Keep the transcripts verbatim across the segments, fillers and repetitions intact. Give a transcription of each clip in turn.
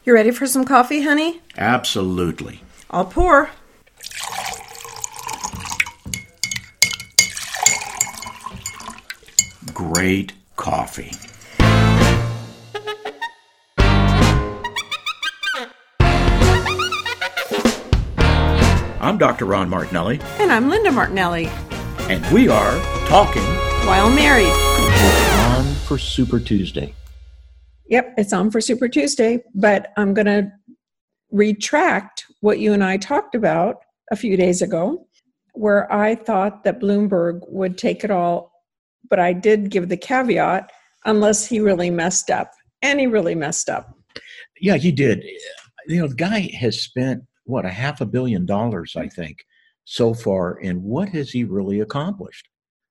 You ready for some coffee, honey? Absolutely. I'll pour. Great coffee. I'm Doctor Ron Martinelli. And I'm Linda Martinelli. And we are talking while married. We're on for Super Tuesday. Yep, it's on for Super Tuesday, but I'm going to retract what you and I talked about a few days ago, where I thought that Bloomberg would take it all, but I did give the caveat, unless he really messed up. And he really messed up. Yeah, he did. You know, the guy has spent, what, a half a billion dollars, I think, so far. And what has he really accomplished?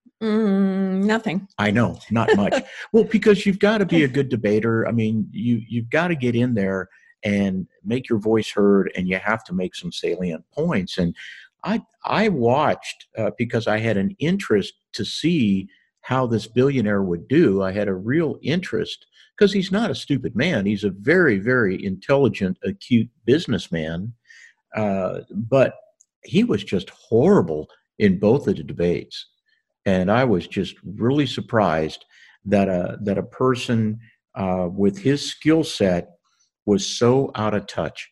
Mm, nothing. I know, not much. Well, because you've got to be a good debater. I mean, you, you've got to get in there and make your voice heard, and you have to make some salient points. And I I watched uh, because I had an interest to see how this billionaire would do. I had a real interest because he's not a stupid man. He's a very, very intelligent, acute businessman. Uh, but he was just horrible in both of the debates. And I was just really surprised that a, that a person uh, with his skill set was so out of touch.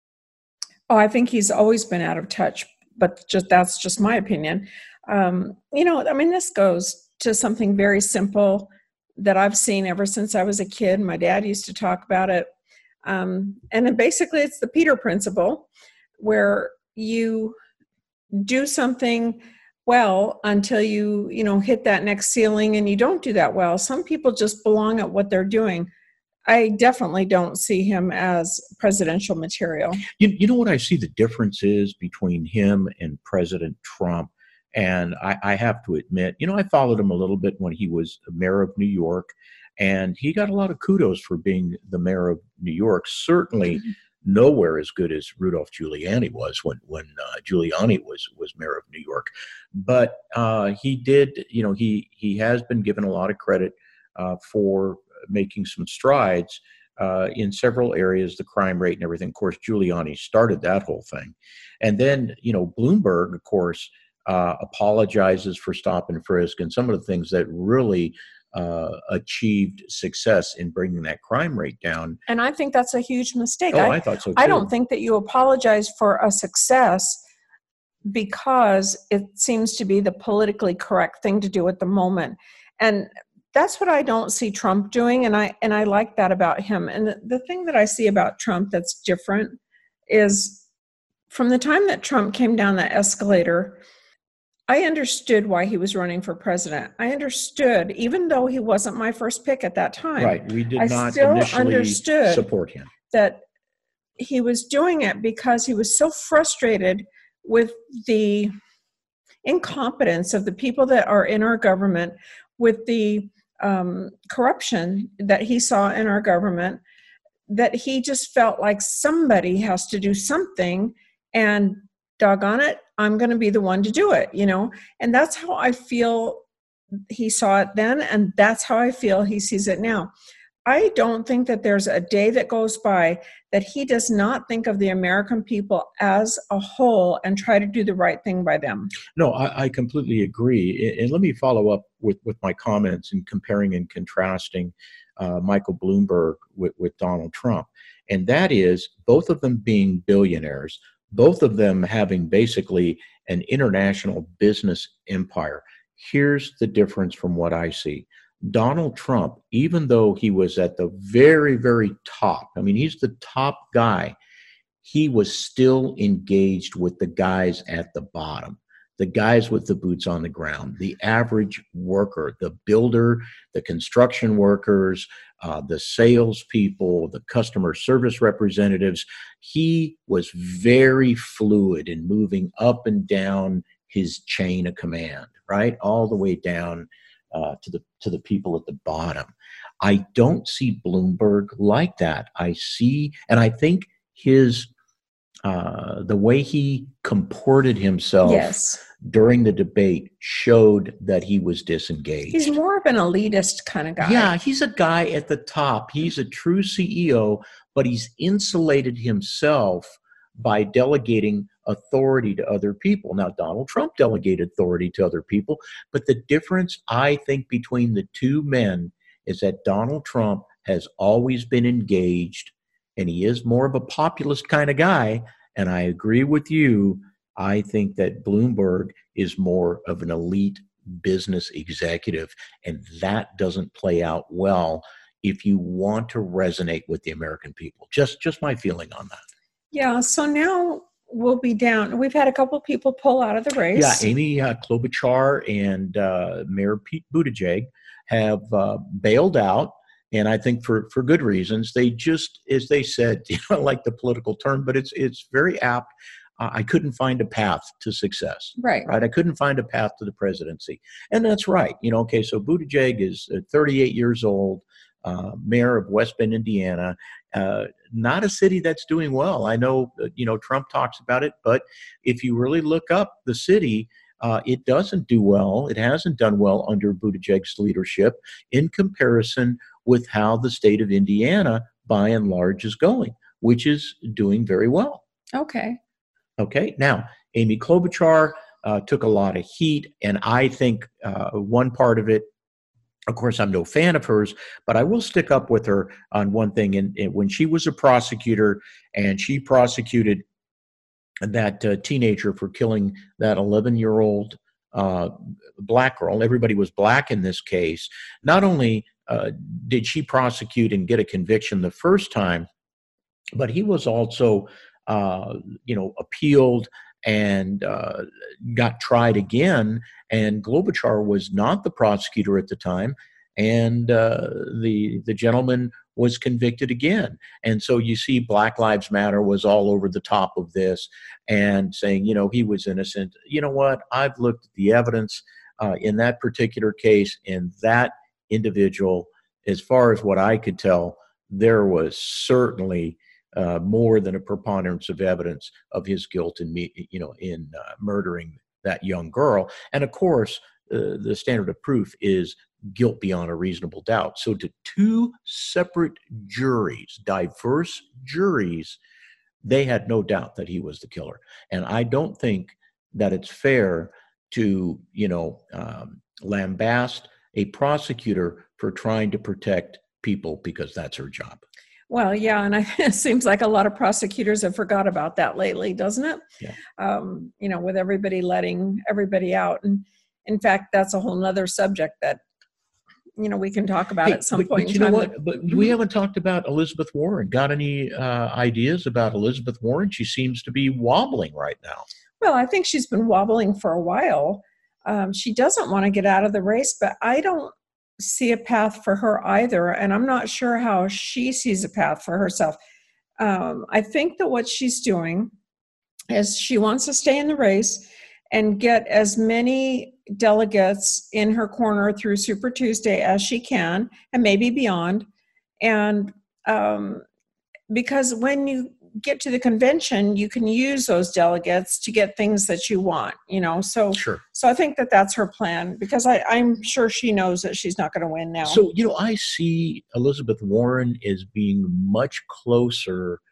Oh, I think he's always been out of touch, but just that's just my opinion. Um, you know, I mean, this goes to something very simple that I've seen ever since I was a kid. My dad used to talk about it. Um, and then basically it's the Peter Principle, where you do something well until you, you know, hit that next ceiling, and you don't do that well. Some people just belong at what they're doing. I definitely don't see him as presidential material. You, you know what I see the difference is between him and President Trump? And I, I have to admit, you know, I followed him a little bit when he was mayor of New York, and he got a lot of kudos for being the mayor of New York. Certainly mm-hmm. nowhere as good as Rudolph Giuliani was when when uh, Giuliani was was mayor of New York. But uh, he did, you know, he he has been given a lot of credit uh, for making some strides uh, in several areas, the crime rate and everything. Of course, Giuliani started that whole thing. And then, you know, Bloomberg, of course, uh, apologizes for stop and frisk and some of the things that really uh, achieved success in bringing that crime rate down. And I think that's a huge mistake. Oh, I, I thought so too. I don't think that you apologize for a success because it seems to be the politically correct thing to do at the moment. And that's what I don't see Trump doing, and I and I like that about him. And the, the thing that I see about Trump that's different is from the time that Trump came down that escalator, I understood why he was running for president. I understood, even though he wasn't my first pick at that time. Right, we did I not still initially understood support him. That he was doing it because he was so frustrated with the incompetence of the people that are in our government, with the um, corruption that he saw in our government, that he just felt like somebody has to do something, and doggone it, I'm going to be the one to do it, you know? And that's how I feel he saw it then, and that's how I feel he sees it now. I don't think that there's a day that goes by that he does not think of the American people as a whole and try to do the right thing by them. No, I, I completely agree. And let me follow up with, with my comments in comparing and contrasting uh, Michael Bloomberg with, with Donald Trump. And that is both of them being billionaires, both of them having basically an international business empire. Here's the difference from what I see. Donald Trump, even though he was at the very, very top, I mean, he's the top guy, he was still engaged with the guys at the bottom, the guys with the boots on the ground, the average worker, the builder, the construction workers, uh, the salespeople, the customer service representatives. He was very fluid in moving up and down his chain of command, right? All the way down Uh, to the to the people at the bottom. I don't see Bloomberg like that. I see, and I think his uh, the way he comported himself Yes. during the debate showed that he was He's disengaged. more of an elitist kind of guy. Yeah, he's a guy at the top. He's a true C E O, but he's insulated himself by delegating authority to other people. Now, Donald Trump delegated authority to other people, but the difference, I think, between the two men is that Donald Trump has always been engaged, and he is more of a populist kind of guy. And I agree with you. I think that Bloomberg is more of an elite business executive, and that doesn't play out well if you want to resonate with the American people. Just just my feeling on that. Yeah, so now we'll be down. We've had a couple people pull out of the race. Yeah, Amy uh, Klobuchar and uh, Mayor Pete Buttigieg have uh, bailed out, and I think for for good reasons. They just, as they said, you know, like the political term, but it's it's very apt. Uh, I couldn't find a path to success. Right. Right. I couldn't find a path to the presidency, and that's right. You know, okay. So Buttigieg is uh, thirty-eight years old, uh, mayor of West Bend, Indiana. Uh, not a city that's doing well. I know, uh, you know, Trump talks about it, but if you really look up the city, uh, it doesn't do well. It hasn't done well under Buttigieg's leadership in comparison with how the state of Indiana, by and large, is going, which is doing very well. Okay. Okay. Now, Amy Klobuchar uh, took a lot of heat, and I think uh, one part of it, of course, I'm no fan of hers, but I will stick up with her on one thing. And, and when she was a prosecutor and she prosecuted that uh, teenager for killing that eleven-year-old uh, black girl, everybody was black in this case. Not only uh, did she prosecute and get a conviction the first time, but he was also, uh, you know, appealed and uh, got tried again. And Klobuchar was not the prosecutor at the time, and uh, the the gentleman was convicted again. And so you see, Black Lives Matter was all over the top of this and saying, you know, he was innocent. You know what? I've looked at the evidence uh, in that particular case, and that individual, as far as what I could tell, there was certainly Uh, more than a preponderance of evidence of his guilt in me, you know, in uh, murdering that young girl. And of course, uh, the standard of proof is guilt beyond a reasonable doubt. So to two separate juries, diverse juries, they had no doubt that he was the killer. And I don't think that it's fair to, you know, um, lambast a prosecutor for trying to protect people because that's her job. Well, yeah, and I, it seems like a lot of prosecutors have forgot about that lately, doesn't it? Yeah. Um, you know, with everybody letting everybody out. And in fact, that's a whole nother subject that, you know, we can talk about Hey, at some but, point but in you know time. what? But we haven't talked about Elizabeth Warren. Got any uh, ideas about Elizabeth Warren? She seems to be wobbling right now. Well, I think she's been wobbling for a while. Um, she doesn't want to get out of the race, but I don't see a path for her either. And I'm not sure how she sees a path for herself. Um, I think that what she's doing is she wants to stay in the race and get as many delegates in her corner through Super Tuesday as she can, and maybe beyond. And um, because when you get to the convention, you can use those delegates to get things that you want, you know. So, Sure. so I think that that's her plan, because I, I'm sure she knows that she's not going to win now. So, you know, I see Elizabeth Warren as being much closer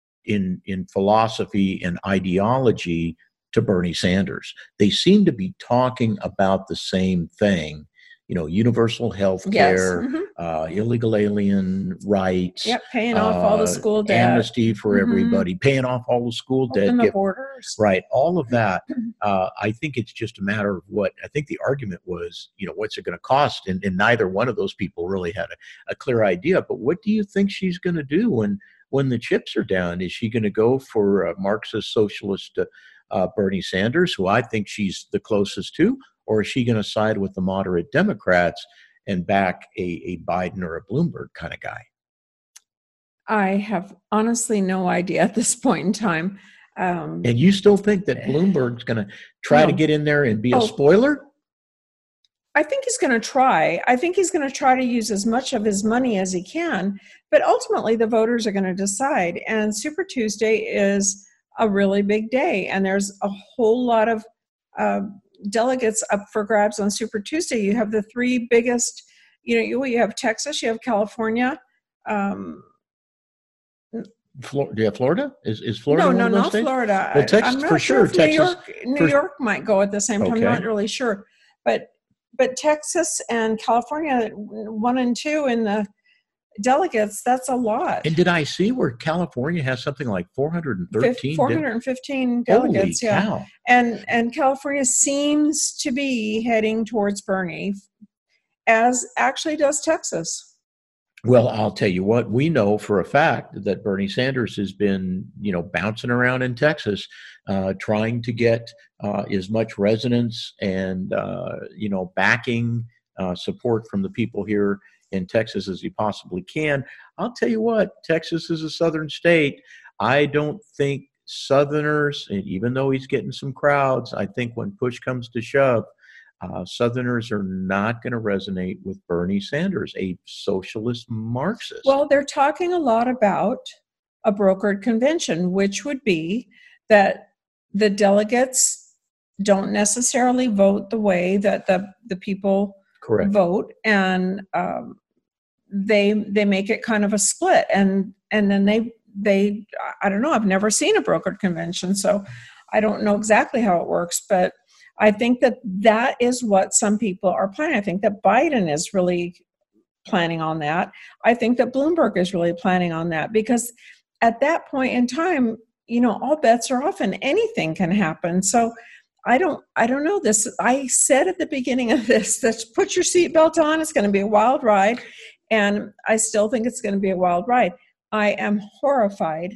in in philosophy and ideology to Bernie Sanders. They seem to be talking about the same thing. You know, universal health care, Yes. Mm-hmm. uh, illegal alien rights. Yep, paying off all the uh, school debt. Amnesty for Mhm. everybody, paying off all the school debt. Open the Get- borders. Right, all of that. Uh, I think it's just a matter of what, I think the argument was, you know, what's it going to cost? And, and neither one of those people really had a, a clear idea. But what do you think she's going to do when, when the chips are down? Is she going to go for uh, Marxist socialist uh, uh, Bernie Sanders, who I think she's the closest to? Or is she going to side with the moderate Democrats and back a, a Biden or a Bloomberg kind of guy? I have honestly no idea at this point in time. Um, And you still think that Bloomberg's going to try No. to get in there and be a Oh. spoiler? I think he's going to try. I think he's going to try to use as much of his money as he can, but ultimately the voters are going to decide. And Super Tuesday is a really big day. And there's a whole lot of uh, delegates up for grabs on Super Tuesday. You have the three biggest, you know, you, you have Texas, you have California. Um, Flor- do you have Florida? Is is Florida no, one no, of those not states? Florida. Well, I, I'm Texas for not sure sure. if New Texas. York, New For, York might go at the same time. okay. I'm not really sure, but but Texas and California, one and two in the delegates, that's a lot. And did I see where California has something like four hundred thirteen? four hundred fifteen de- delegates, Holy yeah. cow. And and California seems to be heading towards Bernie, as actually does Texas. Well, I'll tell you what, we know for a fact that Bernie Sanders has been, you know, bouncing around in Texas, uh, trying to get uh, as much resonance and, uh, you know, backing uh, support from the people here in Texas as he possibly can. I'll tell you what, Texas is a southern state. I don't think Southerners, and even though he's getting some crowds, I think when push comes to shove, Uh, Southerners are not going to resonate with Bernie Sanders, a socialist Marxist. Well, they're talking a lot about a brokered convention, which would be that the delegates don't necessarily vote the way that the, the people Correct. vote, and um, they they make it kind of a split, and and then they they I don't know. I've never seen a brokered convention, so I don't know exactly how it works, but I think that that is what some people are planning. I think that Biden is really planning on that. I think that Bloomberg is really planning on that, because at that point in time, you know, all bets are off and anything can happen. So I don't, I don't know this. I said at the beginning of this, that put your seatbelt on. It's going to be a wild ride. And I still think it's going to be a wild ride. I am horrified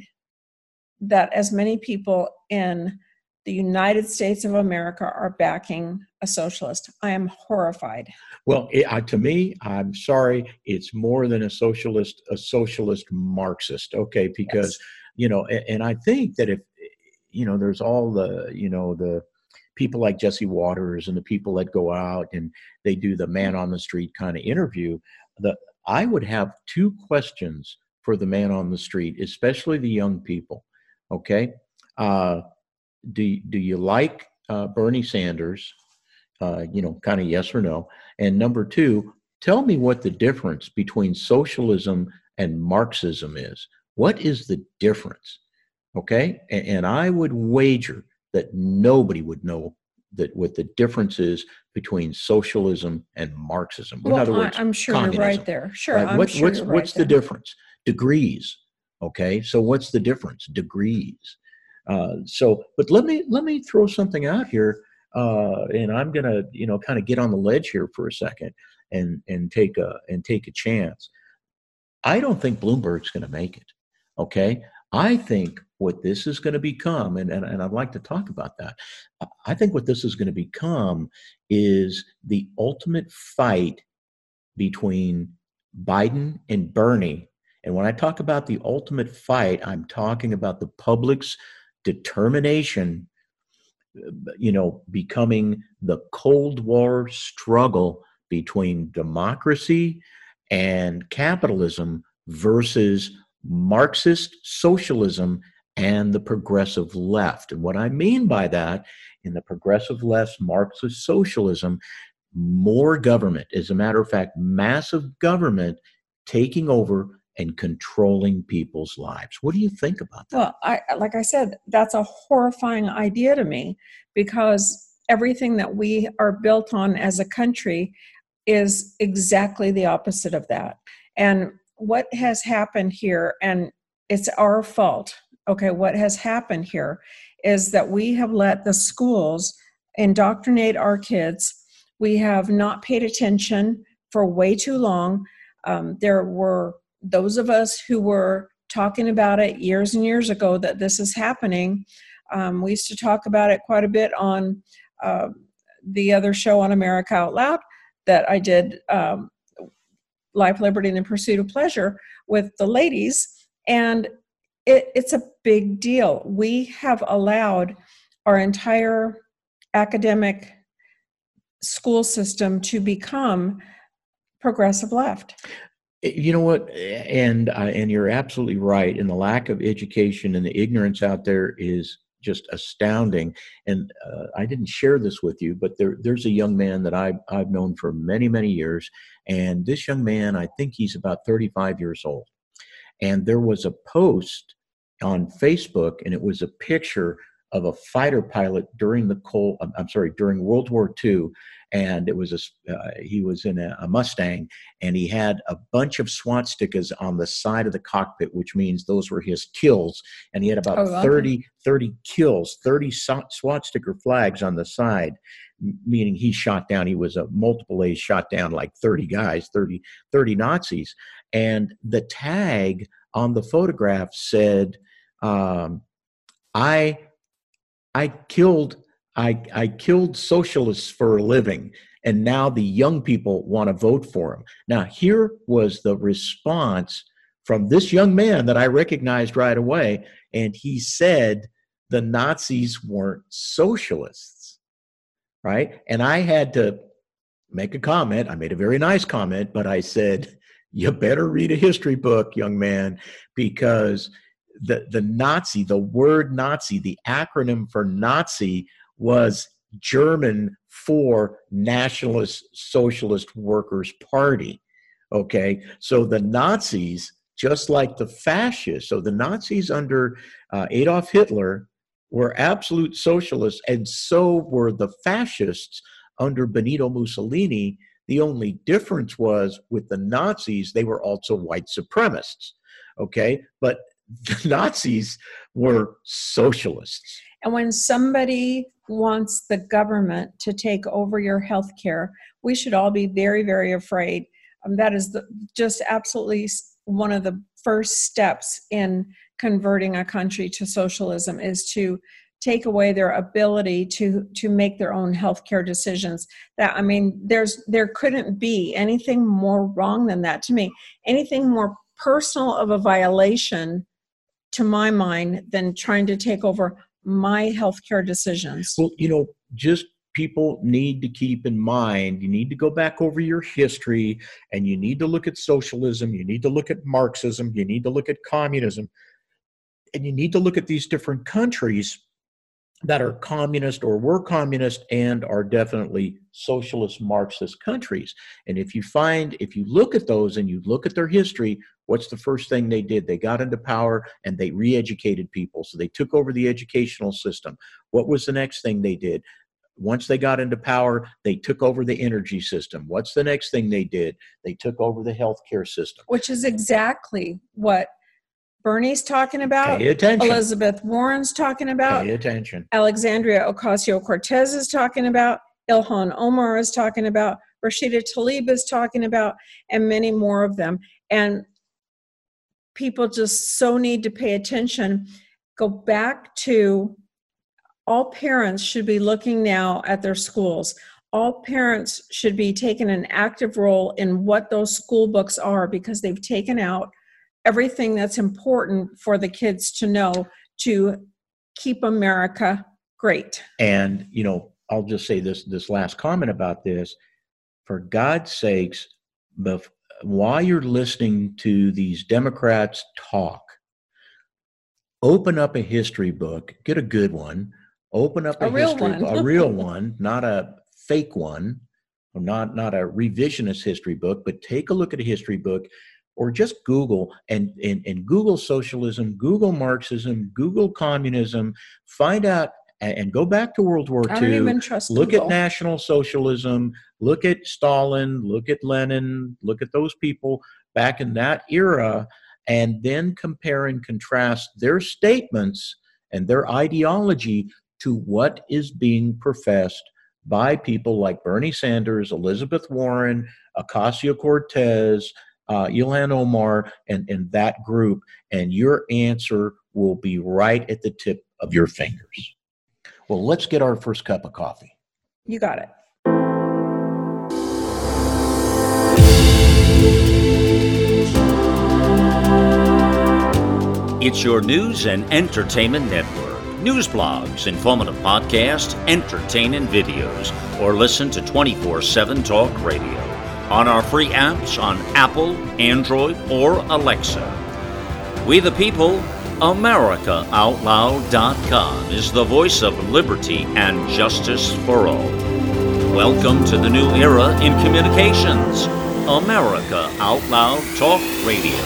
that as many people in the United States of America are backing a socialist. I am horrified. Well, it, uh, to me, I'm sorry, it's more than a socialist, a socialist Marxist. Okay, because yes. you know, and, and I think that if you know, there's all the you know the people like Jesse Waters and the people that go out and they do the man on the street kind of interview. The I would have two questions for the man on the street, especially the young people. Okay. Uh, Do, do you like uh, Bernie Sanders? Uh, you know, kind of yes or no. And number two, tell me what the difference between socialism and Marxism is. What is the difference? Okay. And, and I would wager that nobody would know that what the difference is between socialism and Marxism. Well, In other words, I, I'm sure communism. You're right there. Sure. Right? I'm What, sure what's you're what's right the there. difference? Degrees. Okay. So what's the difference? Degrees. Uh, so, but let me let me throw something out here, uh, and I'm gonna you know kind of get on the ledge here for a second and and take a and take a chance. I don't think Bloomberg's going to make it. Okay, I think what this is going to become, and, and and I'd like to talk about that. I think what this is going to become is the ultimate fight between Biden and Bernie. And when I talk about the ultimate fight, I'm talking about the public's determination, you know, becoming the Cold War struggle between democracy and capitalism versus Marxist socialism and the progressive left. And what I mean by that, in the progressive left's Marxist socialism, more government, as a matter of fact, massive government taking over and controlling people's lives. What do you think about that? Well, I, like I said, that's a horrifying idea to me, because everything that we are built on as a country is exactly the opposite of that. And what has happened here, and it's our fault, okay, what has happened here is that we have let the schools indoctrinate our kids. We have not paid attention for way too long. Um, there were those of us who were talking about it years and years ago that this is happening. Um, we used to talk about it quite a bit on uh, the other show on America Out Loud that I did, um, Life, Liberty, and the Pursuit of Pleasure, with the ladies. And it, it's a big deal. We have allowed our entire academic school system to become progressive left. You know what? And uh, and you're absolutely right. And the lack of education and the ignorance out there is just astounding. And uh, I didn't share this with you, but there there's a young man that I've I've known for many many years, and this young man, I think he's about thirty-five years old. And there was a post on Facebook, and it was a picture of a fighter pilot during the Cold, I'm sorry, during World War Two, and it was a uh, he was in a, a Mustang, and he had a bunch of swastikas on the side of the cockpit, which means those were his kills, and he had about Oh, wow. thirty, thirty kills, thirty swastika flags on the side, meaning he shot down, he was a multiple A's, shot down like thirty guys, thirty, thirty Nazis, and the tag on the photograph said, um, I I killed I, I killed socialists for a living, and now the young people want to vote for him. Now, here was the response from this young man that I recognized right away, and he said the Nazis weren't socialists, right? And I had to make a comment. I made a very nice comment, but I said, you better read a history book, young man, because the, the Nazi, the word Nazi, the acronym for Nazi was German for Nationalist Socialist Workers' Party. Okay, so the Nazis, just like the fascists, so the Nazis under uh, Adolf Hitler were absolute socialists, and so were the fascists under Benito Mussolini. The only difference was with the Nazis, they were also white supremacists. Okay, but the Nazis were socialists. And when somebody wants the government to take over your health care, we should all be very, very afraid. Um, that is the, just absolutely one of the first steps in converting a country to socialism, is to take away their ability to to make their own healthcare decisions. That I mean, there's there couldn't be anything more wrong than that to me. Anything more personal of a violation, to my mind, than trying to take over my healthcare decisions. Well, you know, just people need to keep in mind, you need to go back over your history, and you need to look at socialism, you need to look at Marxism, you need to look at communism, and you need to look at these different countries that are communist or were communist and are definitely socialist Marxist countries. And if you find, if you look at those and you look at their history, what's the first thing they did? They got into power and they re-educated people. So they took over the educational system. What was the next thing they did? Once they got into power, they took over the energy system. What's the next thing they did? They took over the healthcare system. Which is exactly what Bernie's talking about, Pay attention. Elizabeth Warren's talking about, Pay attention. Alexandria Ocasio-Cortez is talking about, Ilhan Omar is talking about, Rashida Tlaib is talking about, and many more of them. And people just so need to pay attention. Go back to, all parents should be looking now at their schools. All parents should be taking an active role in what those school books are, because they've taken out everything that's important for the kids to know to keep America great. And, you know, I'll just say this, this last comment about this. For God's sakes, bef- while you're listening to these Democrats talk, open up a history book, get a good one, open up a, A real history one. book, a real one, not a fake one, or not, not a revisionist history book, but take a look at a history book. Or just Google and, and, and Google socialism, Google Marxism, Google communism, find out and go back to World War Two. I don't even trust Look Google. at National Socialism, look at Stalin, look at Lenin, look at those people back in that era, and then compare and contrast their statements and their ideology to what is being professed by people like Bernie Sanders, Elizabeth Warren, Ocasio-Cortez, Uh, Ilhan Omar, and, and that group, and your answer will be right at the tip of your fingers. Well, let's get our first cup of coffee. You got it. It's your news and entertainment network. News blogs, informative podcasts, entertaining videos, or listen to twenty-four seven Talk Radio. on our free apps on Apple, Android, or Alexa. We the People, America Out Loud dot com is the voice of liberty and justice for all. Welcome to the new era in communications. America Out Loud Talk Radio.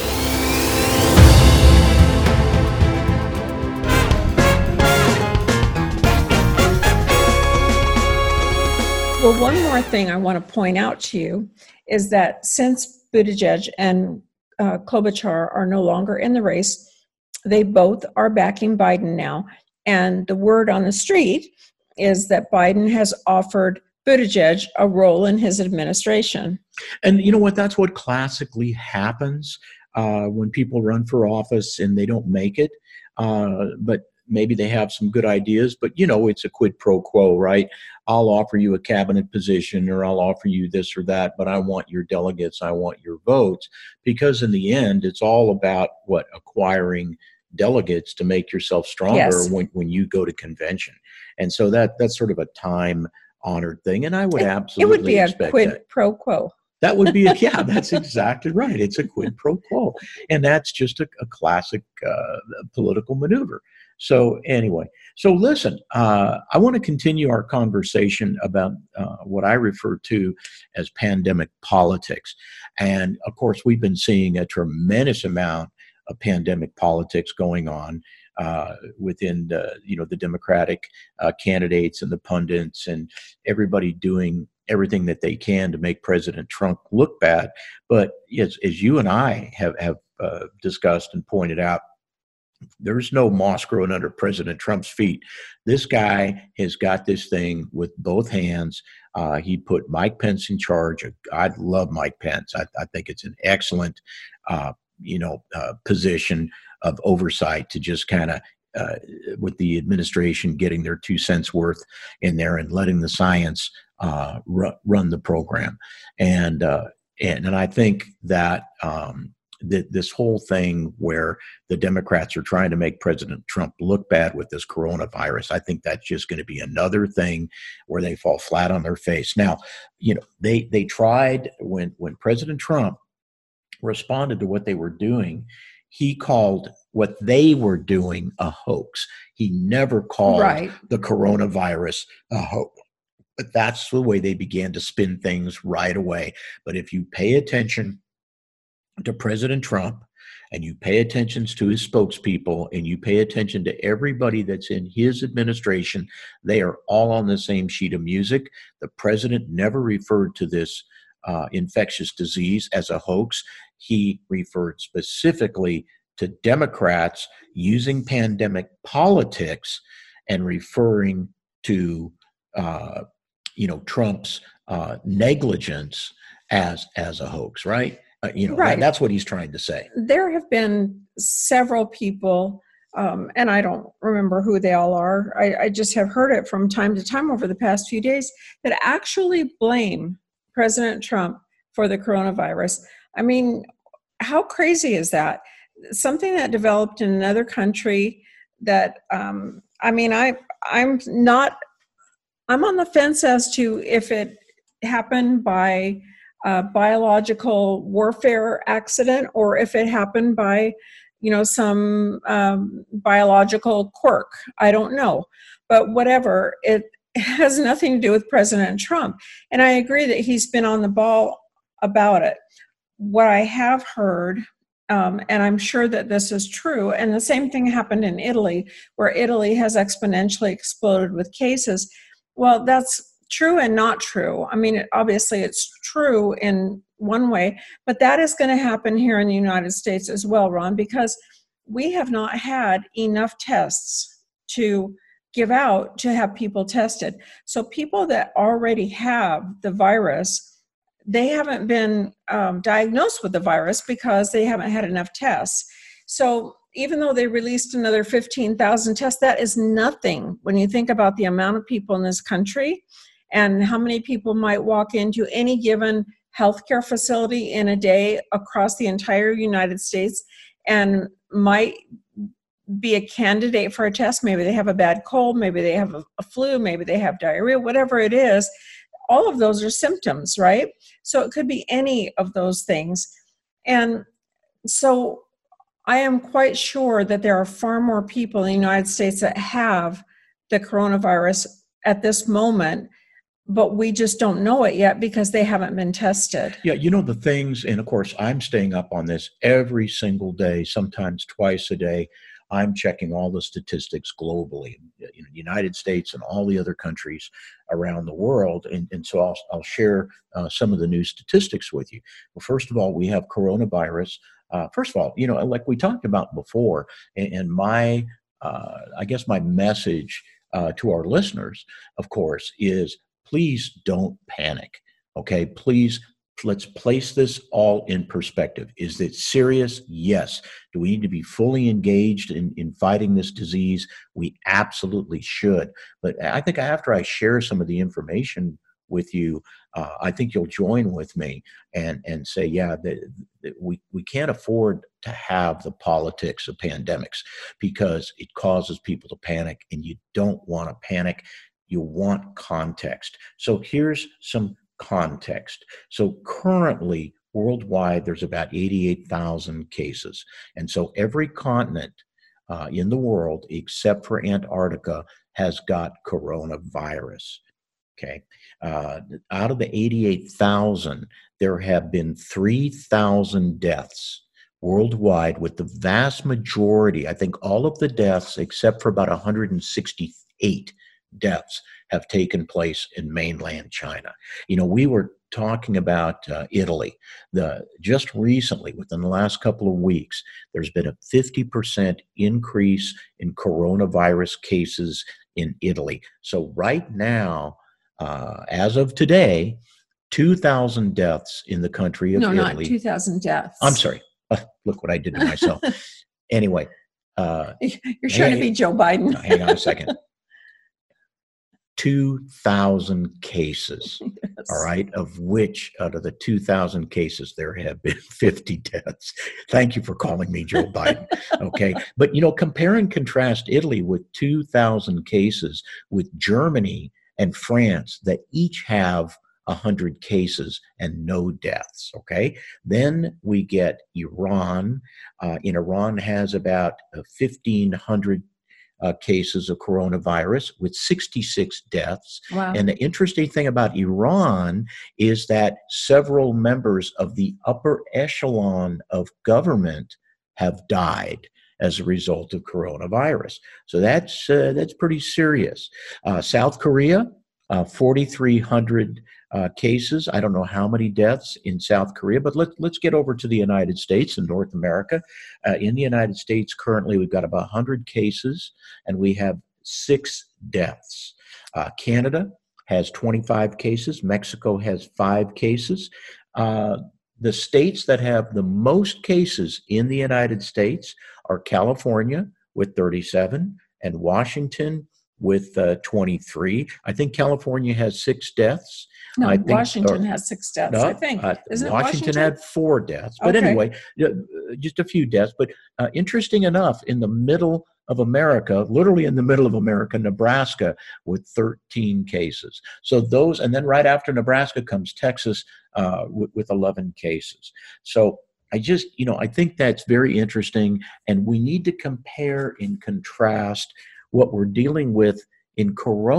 Well, one more thing I want to point out to you is that since Buttigieg and uh, Klobuchar are no longer in the race, they both are backing Biden now. And the word on the street is that Biden has offered Buttigieg a role in his administration. And you know what? That's what classically happens uh, when people run for office and they don't make it. Uh, but maybe they have some good ideas, but you know, it's a quid pro quo, right? I'll offer you a cabinet position or I'll offer you this or that, but I want your delegates, I want your votes, because in the end, it's all about what? Acquiring delegates to make yourself stronger Yes. when, when you go to convention. And so that that's sort of a time honored thing. And I would It, it absolutely would be a expect quid that. pro quo. That would be, a, yeah, that's exactly right. It's a quid pro quo. And that's just a, a classic uh, political maneuver. So anyway, so listen, uh, I want to continue our conversation about uh, what I refer to as pandemic politics. And of course, we've been seeing a tremendous amount of pandemic politics going on uh, within the, you know, the Democratic uh, candidates and the pundits and everybody doing everything that they can to make President Trump look bad. But as, as you and I have, have uh, discussed and pointed out, there's no moss growing under President Trump's feet. This guy has got this thing with both hands. Uh, he put Mike Pence in charge. I love Mike Pence. I, I think it's an excellent, uh, you know, uh, position of oversight to just kind of, uh, with the administration getting their two cents worth in there and letting the science uh, ru- run the program. And, uh, and, and I think that, um, that this whole thing where the Democrats are trying to make President Trump look bad with this coronavirus, I think that's just going to be another thing where they fall flat on their face. Now, you know, they they tried when when President Trump responded to what they were doing, he called what they were doing a hoax. He never called Right. the coronavirus a hoax. But that's the way they began to spin things right away. But if you pay attention to President Trump and you pay attention to his spokespeople and you pay attention to everybody that's in his administration, they are all on the same sheet of music. The president never referred to this uh, infectious disease as a hoax. He referred specifically to Democrats using pandemic politics and referring to uh, you know, Trump's uh, negligence as as a hoax, right? Uh, you know, Right. that, that's what he's trying to say. There have been several people, um, and I don't remember who they all are. I, I just have heard it from time to time over the past few days that actually blame President Trump for the coronavirus. I mean, how crazy is that? Something that developed in another country that, um, I mean, I, I'm not, I'm on the fence as to if it happened by a biological warfare accident or if it happened by, you know, some um, biological quirk. I don't know. But whatever, it has nothing to do with President Trump. And I agree that he's been on the ball about it. What I have heard, um, and I'm sure that this is true, and the same thing happened in Italy, where Italy has exponentially exploded with cases. Well, that's true and not true. I mean, obviously it's true in one way, but that is going to happen here in the United States as well, Ron, because we have not had enough tests to give out to have people tested. So people that already have the virus, they haven't been um, diagnosed with the virus because they haven't had enough tests. So even though they released another fifteen thousand tests, that is nothing when you think about the amount of people in this country and how many people might walk into any given healthcare facility in a day across the entire United States and might be a candidate for a test. Maybe they have a bad cold, maybe they have a, a flu, maybe they have diarrhea, whatever it is. all of those are symptoms, right? So it could be any of those things. And so I am quite sure that there are far more people in the United States that have the coronavirus at this moment, but we just don't know it yet because they haven't been tested. Yeah, you know, the things, and of course, I'm staying up on this every single day, sometimes twice a day. I'm checking all the statistics globally, in the United States and all the other countries around the world. And, and so I'll, I'll share uh, some of the new statistics with you. Well, first of all, we have coronavirus. Uh, first of all, you know, like we talked about before, and, and my, uh, I guess my message uh, to our listeners, of course, is please don't panic. Okay, please, let's place this all in perspective. Is it serious? Yes. Do we need to be fully engaged in, in fighting this disease? We absolutely should. But I think after I share some of the information with you, uh, I think you'll join with me and, and say, yeah, that, that we, we can't afford to have the politics of pandemics because it causes people to panic, and you don't want to panic. You want context. So here's some context. So currently, worldwide, there's about eighty-eight thousand cases. And so every continent uh, in the world, except for Antarctica, has got coronavirus. Okay. Uh, out of the eighty-eight thousand, there have been three thousand deaths worldwide, with the vast majority, I think all of the deaths, except for about one hundred sixty-eight deaths, have taken place in mainland China. You know, we were talking about uh, Italy. The just recently, within the last couple of weeks, there's been a fifty percent increase in coronavirus cases in Italy. So right now, uh, as of today, two thousand deaths in the country of no, Italy. No, not two thousand deaths. I'm sorry. Uh, look what I did to myself. Anyway. Uh, You're trying hey, to be Joe Biden. No, hang on a second. two thousand cases, yes. All right, of which out of the two thousand cases, there have been fifty deaths. Thank you for calling me Joe Biden, okay? But, you know, compare and contrast Italy with two thousand cases with Germany and France that each have one hundred cases and no deaths, okay? Then we get Iran. Uh, in Iran has about uh, fifteen hundred Uh, cases of coronavirus with sixty-six deaths. Wow. And the interesting thing about Iran is that several members of the upper echelon of government have died as a result of coronavirus. So that's uh, that's pretty serious. Uh, South Korea, uh, forty-three hundred uh, cases. I don't know how many deaths in South Korea, but let's let's get over to the United States and North America. Uh, in the United States, currently we've got about one hundred cases, and we have six deaths. Uh, Canada has twenty-five cases. Mexico has five cases. Uh, the states that have the most cases in the United States are California with thirty-seven and Washington with uh, twenty-three. I think California has six deaths. No, I think, Washington or, has six deaths, no, I think. Uh, Isn't Washington, Washington had four deaths. But okay. anyway, just a few deaths. But uh, interesting enough, in the middle of America, literally in the middle of America, Nebraska with thirteen cases. So those, and then right after Nebraska comes Texas uh, with, with eleven cases. So I just, you know, I think that's very interesting. And we need to compare and contrast what we're dealing with in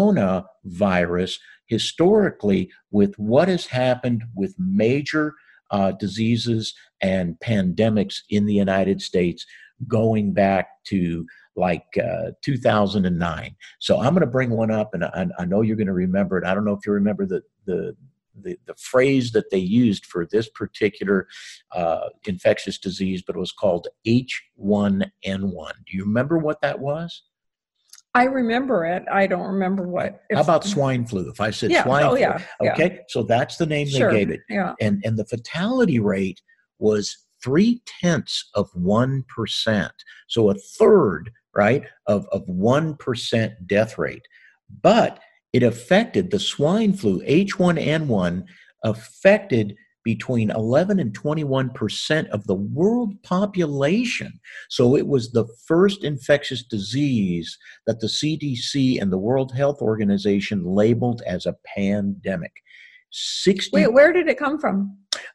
coronavirus historically with what has happened with major uh, diseases and pandemics in the United States going back to like uh, two thousand nine. So I'm going to bring one up, and I, I know you're going to remember it. I don't know if you remember the the the, the phrase that they used for this particular uh, infectious disease, but it was called H one N one. Do you remember what that was? I remember it. I don't remember what. If, How about swine flu? If I said yeah, swine oh, flu, yeah, okay, yeah. So that's the name sure, they gave it. Yeah. And and the fatality rate was three tenths of one percent. So a third, right, of of one percent death rate. But it affected the swine flu, H one N one, affected between eleven and twenty-one percent of the world population. So it was the first infectious disease that the C D C and the World Health Organization labeled as a pandemic. sixty Wait, where did it come from?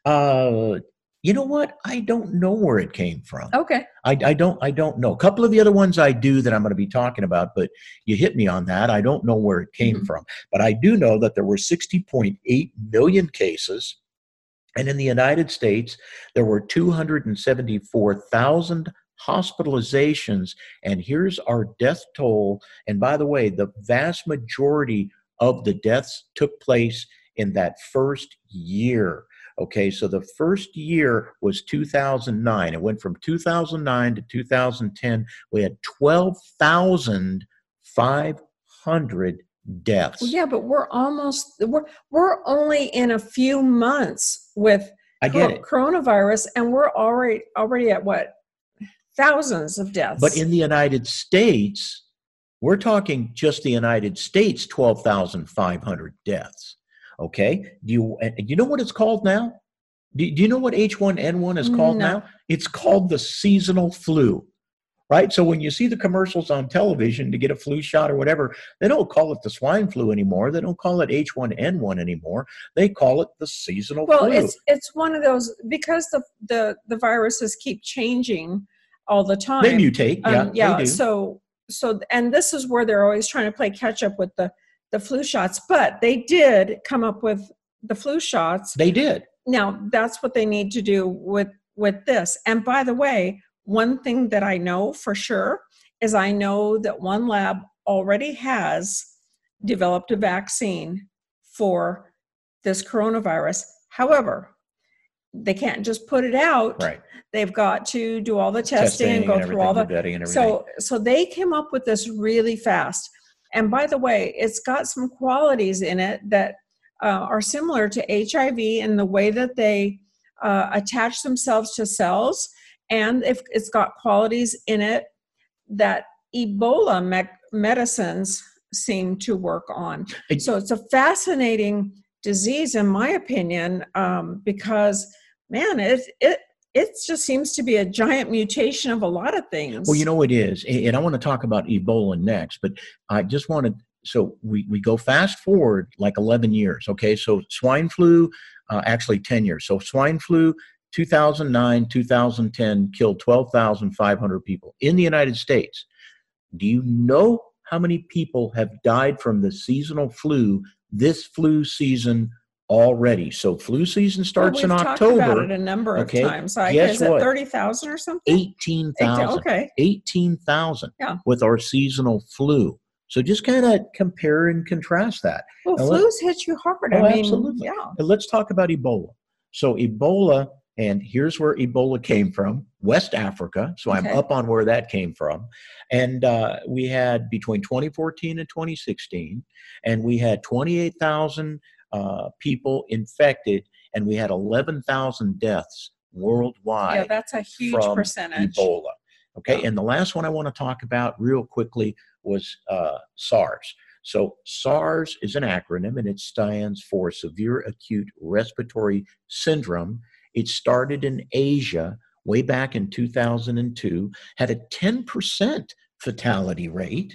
Uh, you know what? I don't know where it came from. Okay. I, I don't. I don't know. A couple of the other ones I do that I'm going to be talking about, but you hit me on that. I don't know where it came Mhm. from, but I do know that there were sixty point eight million cases, and in the United States there were two hundred seventy-four thousand hospitalizations. And here's our death toll. And by the way, the vast majority of the deaths took place in that first year. Okay, so the first year was two thousand nine. It went from two thousand nine to two thousand ten. We had twelve thousand five hundred deaths. Well, yeah, but we're almost we're we're only in a few months with I get cor- it. coronavirus, and we're already already at what, thousands of deaths. But in the United States, we're talking just the United States, twelve thousand five hundred deaths. Okay, do you and you know what it's called now? Do, do you know what H one N one is called No. now? It's called the seasonal flu, right? So when you see the commercials on television to get a flu shot or whatever, they don't call it the swine flu anymore. They don't call it H one N one anymore. They call it the seasonal well, flu. it's it's one of those, because the the the viruses keep changing all the time. They mutate, yeah, Um, yeah. they do. So so and this is where they're always trying to play catch up with the the flu shots, but they did come up with the flu shots. They did. Now that's what they need to do with with this. And by the way, one thing that I know for sure is I know that one lab already has developed a vaccine for this coronavirus. However, they can't just put it out. Right. They've got to do all the testing, and go through all the vetting and everything. so so they came up with this really fast. And by the way, it's got some qualities in it that uh, are similar to H I V in the way that they uh, attach themselves to cells. And if it's got qualities in it that Ebola me- medicines seem to work on. It- So it's a fascinating disease, in my opinion, um, because, man, it, it, it just seems to be a giant mutation of a lot of things. Well, you know it is, and I want to talk about Ebola next, but I just wanted, so we, we go fast forward like eleven years, okay? So swine flu, uh, actually ten years. So swine flu, two thousand nine, two thousand ten, killed twelve thousand five hundred people in the United States. Do you know how many people have died from the seasonal flu this flu season already? So flu season starts well, in we've October. talked about it a number okay, of times. I guess is it what? thirty thousand or something? eighteen thousand. Okay. eighteen thousand Yeah. with our seasonal flu. So just kind of compare and contrast that. Well, Now, let- flus hit you hard. Oh, I mean, absolutely. yeah. And let's talk about Ebola. So Ebola, and here's where Ebola came from, West Africa. So I'm Okay. up on where that came from. And uh, we had between twenty fourteen and twenty sixteen, and we had twenty-eight thousand uh, people infected, and we had eleven thousand deaths worldwide. Yeah, that's a huge from percentage. Ebola. Okay, Yeah. and the last one I want to talk about real quickly was uh, SARS. So SARS is an acronym, and it stands for Severe Acute Respiratory Syndrome. It started in Asia way back in two thousand two, had a ten percent fatality rate.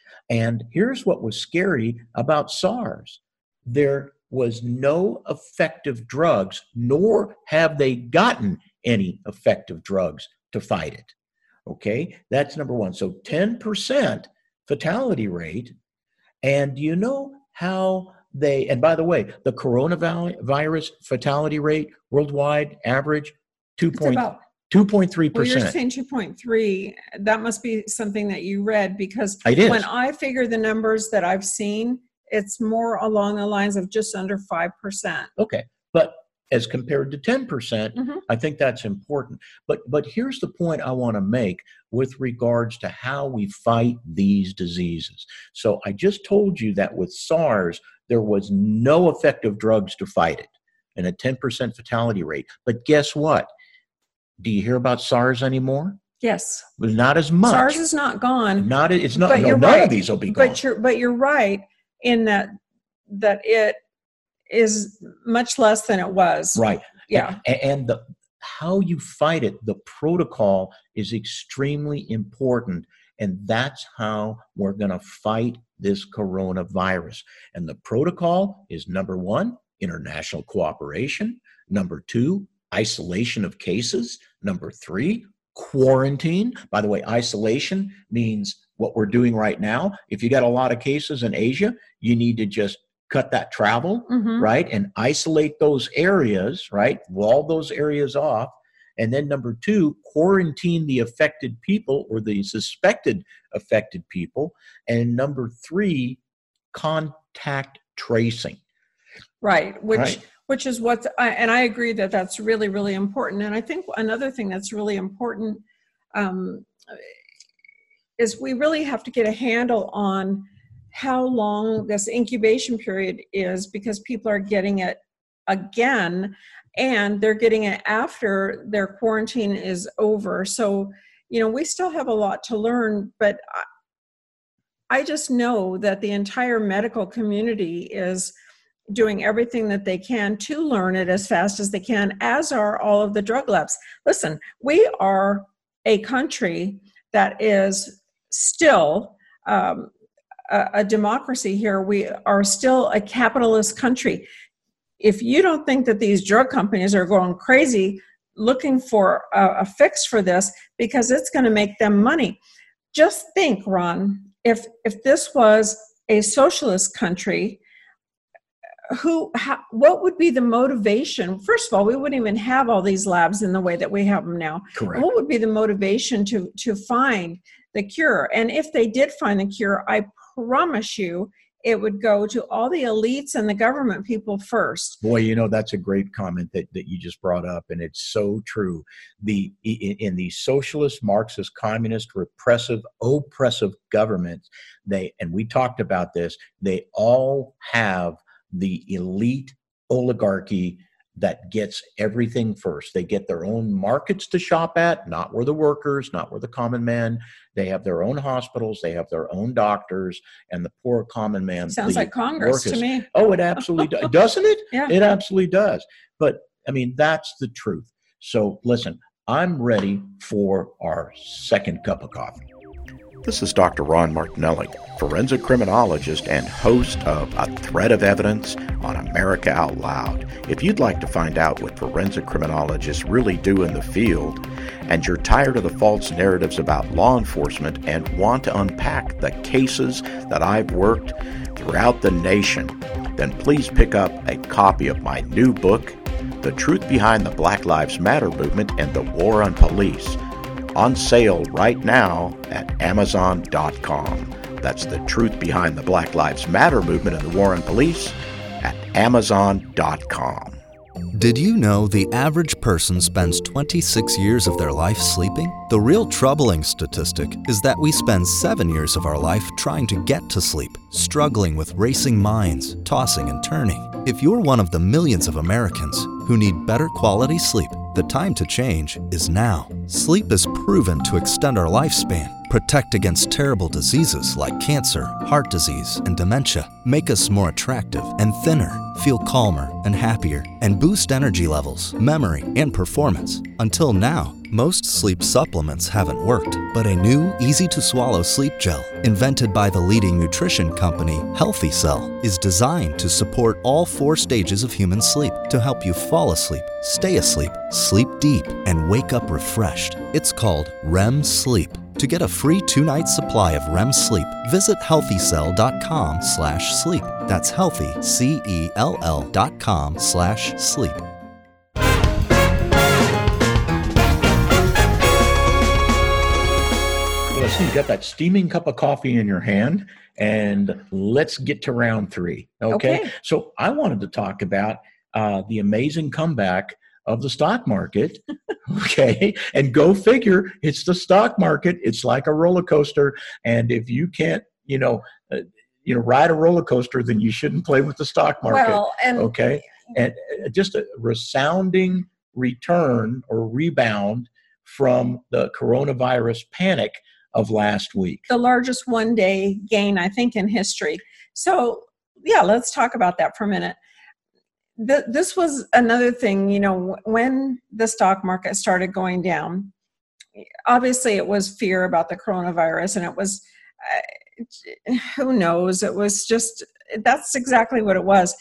And here's what was scary about SARS. There was no effective drugs, nor have they gotten any effective drugs to fight it. Okay, that's number one. So ten percent fatality rate. And do you know how they, and by the way, the coronavirus fatality rate worldwide average two It's point about, two point three well, you're percent. saying two point three. That must be something that you read, because It is. when I figure the numbers that I've seen, it's more along the lines of just under five percent. Okay, but as compared to ten percent, Mhm. I think that's important. But but here's the point I want to make with regards to how we fight these diseases. So I just told you that with SARS, there was no effective drugs to fight it and a ten percent fatality rate. But guess what? Do you hear about SARS anymore? Yes. Well, not as much. SARS is not gone. Not, it's not, But no, you're none right. of these will be gone. But you're but you're right in that that it is much less than it was. Right. Yeah. And, and the how you fight it, the protocol is extremely important. And that's how we're going to fight this coronavirus. And the protocol is number one, international cooperation. Number two, isolation of cases. Number three, quarantine. By the way, isolation means what we're doing right now. If you got a lot of cases in Asia, you need to just cut that travel, mm-hmm. right? And isolate those areas, right? Wall those areas off. And then number two, quarantine the affected people or the suspected affected people. And number three, contact tracing. Right, which right. which is what, and I agree that that's really, really important. And I think another thing that's really important um, is we really have to get a handle on how long this incubation period is, because people are getting it again, and they're getting it after their quarantine is over. So, you know, we still have a lot to learn, but I, I just know that the entire medical community is doing everything that they can to learn it as fast as they can, as are all of the drug labs. Listen, we are a country that is still um, a, a democracy here. We are still a capitalist country. If you don't think that these drug companies are going crazy looking for a, a fix for this because it's going to make them money, just think, Ron, if if this was a socialist country, who, how, what would be the motivation? First of all, we wouldn't even have all these labs in the way that we have them now. Correct. What would be the motivation to to find the cure? And if they did find the cure, I promise you, it would go to all the elites and the government people first. Boy, you know, that's a great comment that, that you just brought up, and it's so true. The in, in the socialist, Marxist, communist, repressive, oppressive governments, they, and we talked about this, they all have the elite oligarchy that gets everything first. They get their own markets to shop at, not where the workers, not where the common man. They have their own hospitals, they have their own doctors, and the poor common man. Sounds like Congress workers, to me. Oh, it absolutely does. Doesn't it? Yeah. It absolutely does. But, I mean, that's the truth. So, listen, I'm ready for our second cup of coffee. This is Doctor Ron Martinelli, forensic criminologist and host of A Thread of Evidence on America Out Loud. If you'd like to find out what forensic criminologists really do in the field, and you're tired of the false narratives about law enforcement and want to unpack the cases that I've worked throughout the nation, then please pick up a copy of my new book, The Truth Behind the Black Lives Matter Movement and the War on Police, on sale right now at amazon dot com. That's The Truth Behind the Black Lives Matter Movement and the War on Police at amazon dot com. Did you know the average person spends twenty-six years of their life sleeping? The real troubling statistic is that we spend seven years of our life trying to get to sleep, struggling with racing minds, tossing and turning. If you're one of the millions of Americans who need better quality sleep, the time to change is now. Sleep is proven to extend our lifespan, protect against terrible diseases like cancer, heart disease, and dementia, make us more attractive and thinner, feel calmer and happier, and boost energy levels, memory, and performance. Until now, most sleep supplements haven't worked, but a new, easy-to-swallow sleep gel, invented by the leading nutrition company, Healthy Cell, is designed to support all four stages of human sleep to help you fall asleep, stay asleep, sleep deep, and wake up refreshed. It's called R E M Sleep. To get a free two-night supply of R E M sleep, visit healthy cell dot com slash sleep. That's healthy, C E L L dot com slash sleep. Well, so you got that steaming cup of coffee in your hand, and let's get to round three. Okay. Okay. So I wanted to talk about uh, the amazing comeback of the stock market. Okay. And go figure, it's the stock market. It's like a roller coaster. And if you can't, you know, uh, you know, ride a roller coaster, then you shouldn't play with the stock market. Well, and okay. And uh, just a resounding return or rebound from the coronavirus panic of last week. the largest one-day gain, I think, in history. So, yeah, let's talk about that for a minute. th- this was another thing, you know, when the stock market started going down, obviously it was fear about the coronavirus, and it was, uh, who knows, it was just, that's exactly what it was.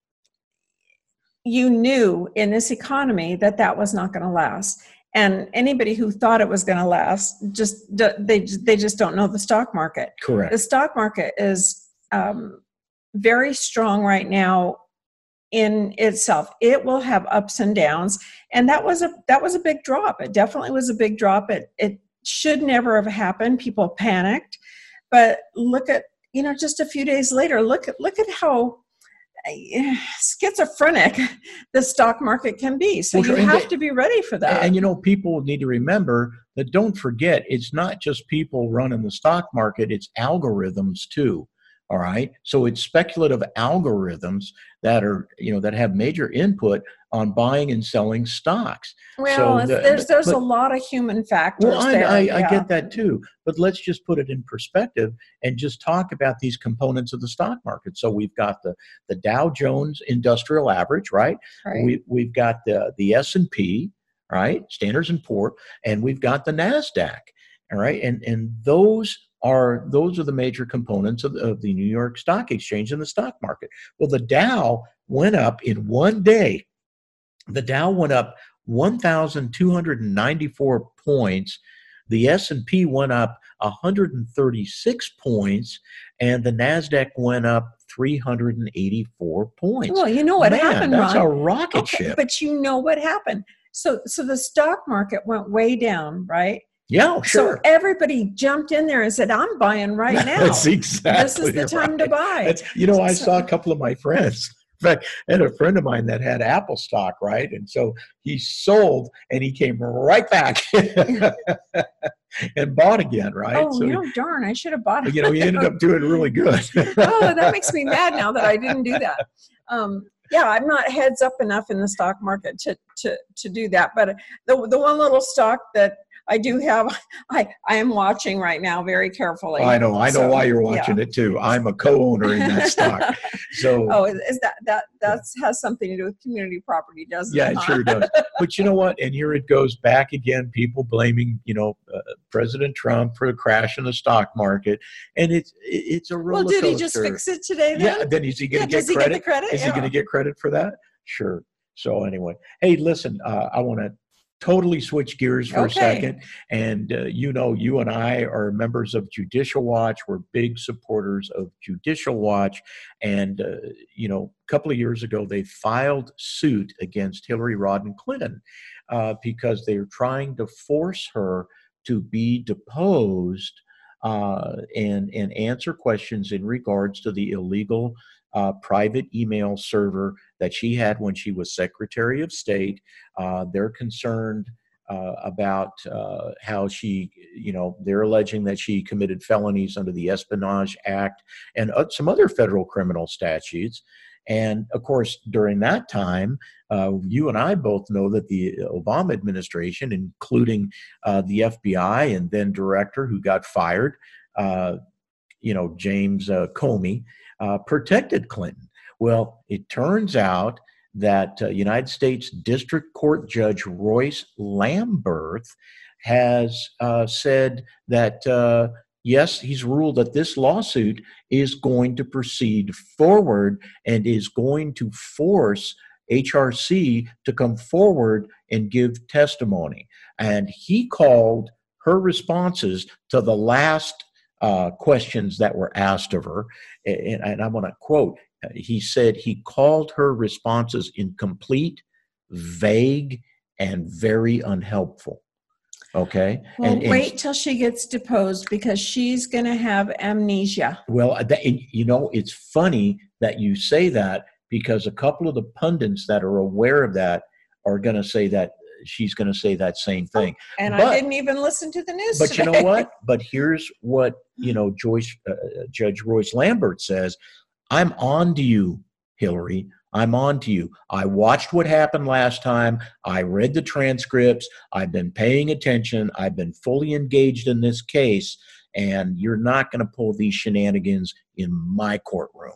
You knew in this economy that that was not going to last. And anybody who thought it was going to last, just they they just don't know the stock market. Correct. The stock market is um, very strong right now in itself. It will have ups and downs, and that was a that was a big drop. It definitely was a big drop. It it should never have happened. People panicked, but look at, you know, just a few days later, look at look at how schizophrenic the stock market can be. So Well, you sure, and have they- to be ready for that. And, you know, people need to remember that, don't forget, it's not just people running the stock market, it's algorithms too. All right. So it's speculative algorithms that are, you know, that have major input on buying and selling stocks. Well, So it's- the- there's there's but- a lot of human factors Well, I, there. I, I yeah. get that too. But let's just put it in perspective and just talk about these components of the stock market. So we've got the, the Dow Jones Industrial Average, right? Right. We, we've got the, the S and P, right? Standards and Poor, and we've got the NASDAQ, all right? And, and those are those are the major components of, of the New York Stock Exchange and the stock market. Well, the Dow went up in one day. The Dow went up one thousand two hundred ninety-four points. The S and P went up one hundred thirty-six points, and the NASDAQ went up three hundred eighty-four points. Well, you know what Man, happened, that's Ron. a rocket Okay, ship. but you know what happened. So so the stock market went way down, right? Yeah, sure. So everybody jumped in there and said, "I'm buying right now. That's exactly This is the time to right. buy." That's, you know, I So- saw a couple of my friends. In fact, I had a friend of mine that had Apple stock, right? And so he sold and he came right back and bought again, right? Oh, so, you know, darn, I should have bought it. you know, he ended up doing really good. Oh, that makes me mad now that I didn't do that. Um, yeah, I'm not heads up enough in the stock market to to to do that. But the the one little stock that I do have, I I am watching right now very carefully. I know, I know So, why you're yeah. watching it too. I'm a co-owner in that stock. So Oh, is, is that that that's has something to do with community property, doesn't yeah, it? it huh? sure does. But you know what? And here it goes back again. People blaming, you know, uh, President Trump for the crash in the stock market, and it's it's a roller Well, did he coaster. just fix it today then? Yeah. Then is he going Yeah, to get does he credit? get the credit? Is he Yeah. going to get credit for that? Sure. So anyway, hey, listen, uh, I want to totally switch gears for Okay. a second. And uh, you know, you and I are members of Judicial Watch. We're big supporters of Judicial Watch. And, uh, you know, a couple of years ago, they filed suit against Hillary Rodham Clinton uh, because they're trying to force her to be deposed uh, and, and answer questions in regards to the illegal Uh, private email server that she had when she was Secretary of State. Uh, they're concerned uh, about uh, how she, you know, they're alleging that she committed felonies under the Espionage Act and uh, some other federal criminal statutes. And of course, during that time, uh, you and I both know that the Obama administration, including uh, the F B I and then director who got fired, uh, you know, James uh, Comey, uh, protected Clinton. Well, it turns out that uh, United States District Court Judge Royce Lamberth has uh, said that, uh, yes, he's ruled that this lawsuit is going to proceed forward and is going to force H R C to come forward and give testimony. And he called her responses to the last Uh, questions that were asked of her, and, and I want to quote, he said he called her responses incomplete, vague, and very unhelpful. Okay? Well, and, and, wait till she gets deposed because she's going to have amnesia. Well, that, and, you know, it's funny that you say that because a couple of the pundits that are aware of that are going to say that she's going to say that same thing. And But- I didn't even listen to the news But today. you know what? But here's what, you know, Joyce, uh, Judge Royce Lamberth says, I'm on to you, Hillary. I'm on to you. I watched what happened last time. I read the transcripts. I've been paying attention. I've been fully engaged in this case. And you're not going to pull these shenanigans in my courtroom.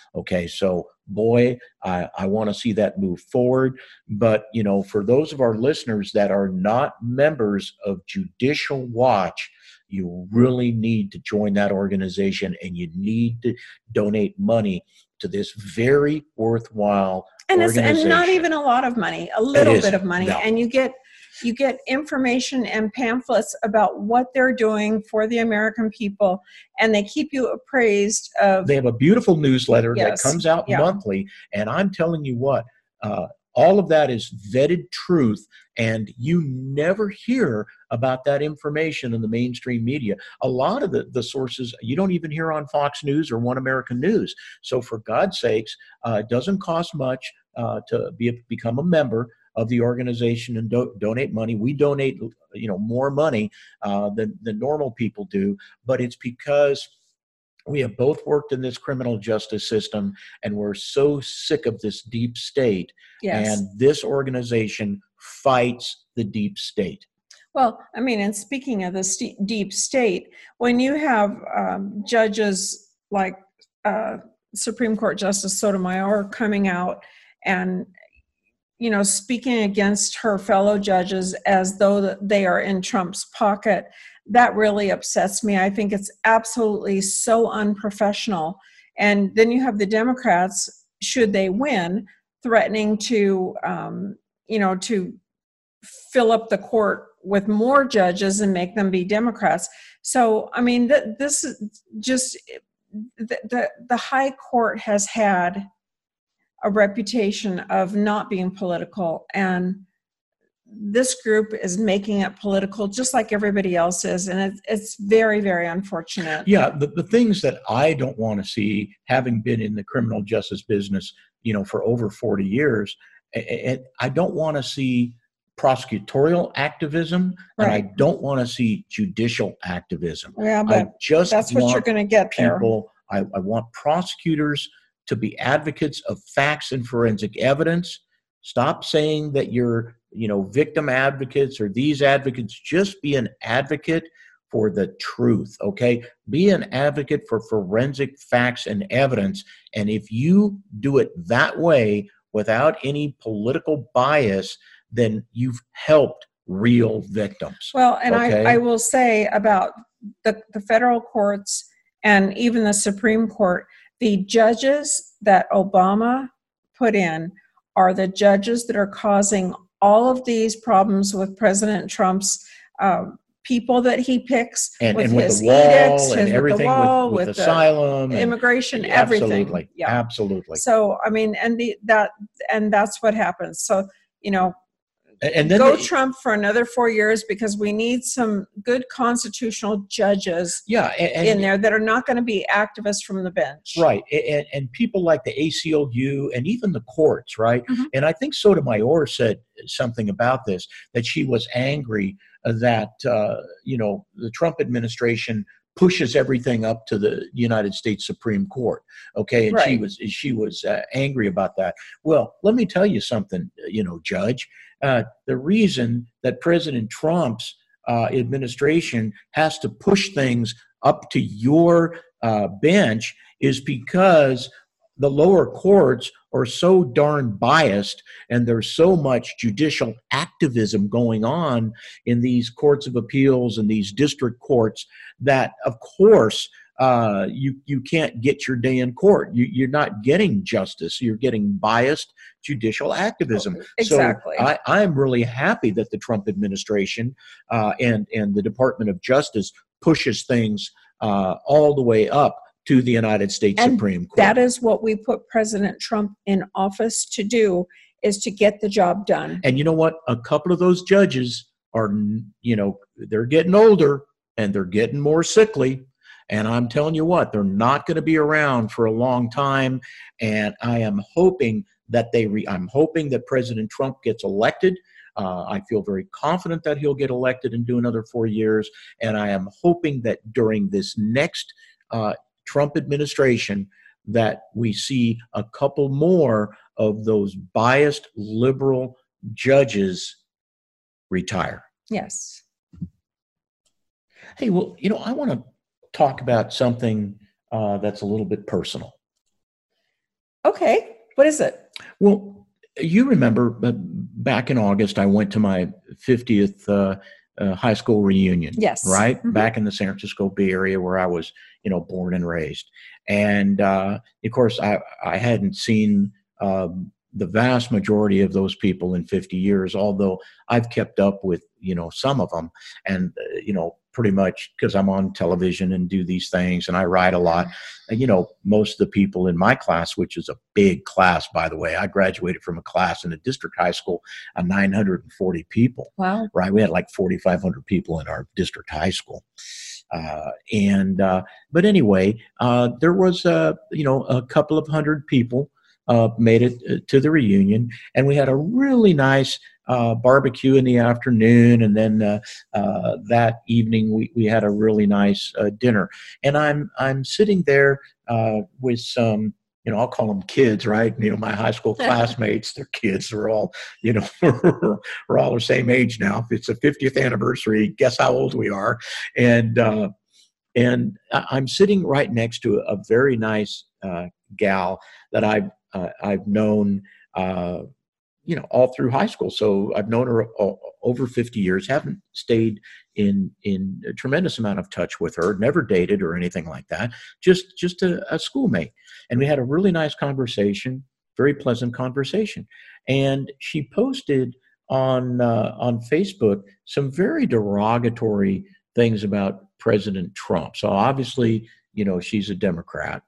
Okay, so boy, I, I want to see that move forward. But, you know, for those of our listeners that are not members of Judicial Watch, you really need to join that organization, and you need to donate money to this very worthwhile and it's organization. and not even a lot of money, a little bit of money, no. and you get you get information and pamphlets about what they're doing for the American people, and they keep you appraised of. They have a beautiful newsletter Yes. that comes out Yeah. monthly, and I'm telling you what, uh, all of that is vetted truth, and you never hear about that information in the mainstream media. A lot of the, the sources you don't even hear on Fox News or One American News. So for God's sakes, uh, it doesn't cost much uh, to be become a member of the organization and do- donate money. We donate, you know, more money uh, than, than normal people do, but it's because we have both worked in this criminal justice system, and we're so sick of this deep state. Yes. And this organization fights the deep state. Well, I mean, and speaking of the st- deep state, when you have um, judges like uh, Supreme Court Justice Sotomayor coming out and, you know, speaking against her fellow judges as though they are in Trump's pocket, that really upsets me. I think it's absolutely so unprofessional. And then you have the Democrats, should they win, threatening to, um, you know, to fill up the court with more judges and make them be Democrats. So, I mean, th- this is just, the, the, the high court has had a reputation of not being political, and this group is making it political just like everybody else is, and it's, it's very, very unfortunate. Yeah, the, the things that I don't want to see, having been in the criminal justice business, you know, for over forty years, and I don't want to see prosecutorial activism, Right. and I don't want to see judicial activism. Yeah, I but just that's what want you're going to get there. people, I, I want prosecutors to be advocates of facts and forensic evidence. Stop saying that you're, you know, victim advocates or these advocates. Just be an advocate for the truth, okay? Be an advocate for forensic facts and evidence. And if you do it that way without any political bias, then you've helped real victims. Well, and okay? I, I will say about the, the federal courts and even the Supreme Court, the judges that Obama put in are the judges that are causing all of these problems with President Trump's um, people that he picks, and with and with his the wall edicts, and his, everything, with the wall, with, with, with asylum, the immigration, and, everything. Absolutely, Yeah. absolutely. So I mean, and the that and that's what happens. So you know. And, and then go the, Trump for another four years because we need some good constitutional judges yeah, and, and, in there that are not going to be activists from the bench. Right. And, and people like the A C L U and even the courts, right? Mm-hmm. And I think Sotomayor said something about this, that she was angry that, uh, you know, the Trump administration pushes everything up to the United States Supreme Court. Okay. And right. she was, she was uh, angry about that. Well, let me tell you something, you know, Judge. Uh, the reason that President Trump's uh, administration has to push things up to your uh, bench is because the lower courts are so darn biased, and there's so much judicial activism going on in these courts of appeals and these district courts that, of course, Uh, you you can't get your day in court. You, you're not getting justice. You're getting biased judicial activism. Exactly. So I, I'm really happy that the Trump administration uh, and and the Department of Justice pushes things uh, all the way up to the United States and Supreme Court. That is what we put President Trump in office to do, is to get the job done. And you know what? A couple of those judges are, you know, they're getting older and they're getting more sickly. And I'm telling you what, they're not going to be around for a long time. And I am hoping that they, re- I'm hoping that President Trump gets elected. Uh, I feel very confident that he'll get elected and do another four years. And I am hoping that during this next uh, Trump administration, that we see a couple more of those biased liberal judges retire. Yes. Hey, well, you know, I want to talk about something uh, that's a little bit personal. Okay. What is it? Well, you remember uh, back in August, I went to my fiftieth uh, uh, high school reunion. Yes. Right? Mm-hmm. Back in the San Francisco Bay Area where I was, you know, born and raised. And uh, of course, I, I hadn't seen um, the vast majority of those people in fifty years, although I've kept up with, you know, some of them. And, uh, you know, pretty much because I'm on television and do these things and I write a lot. And, you know, most of the people in my class, which is a big class, by the way, I graduated from a class in a district high school of nine hundred forty people. Wow. Right? We had like forty-five hundred people in our district high school. Uh, and, uh, but anyway, uh, there was, uh, you know, a couple of hundred people uh, made it uh, to the reunion, and we had a really nice uh, barbecue in the afternoon. And then uh, uh, that evening we, we had a really nice uh, dinner. And I'm, I'm sitting there uh, with some, you know, I'll call them kids, right? You know, my high school classmates, they're kids. They're all, you know, we're all the same age now. It's the fiftieth anniversary. Guess how old we are. And, uh, and I'm sitting right next to a, a very nice uh, gal that I've, uh, I've known, uh, you know, all through high school. So I've known her o- over fifty years, haven't stayed in, in a tremendous amount of touch with her, never dated or anything like that, just, just a, a schoolmate. And we had a really nice conversation, very pleasant conversation. And she posted on, uh, on Facebook some very derogatory things about President Trump. So obviously, you know, she's a Democrat.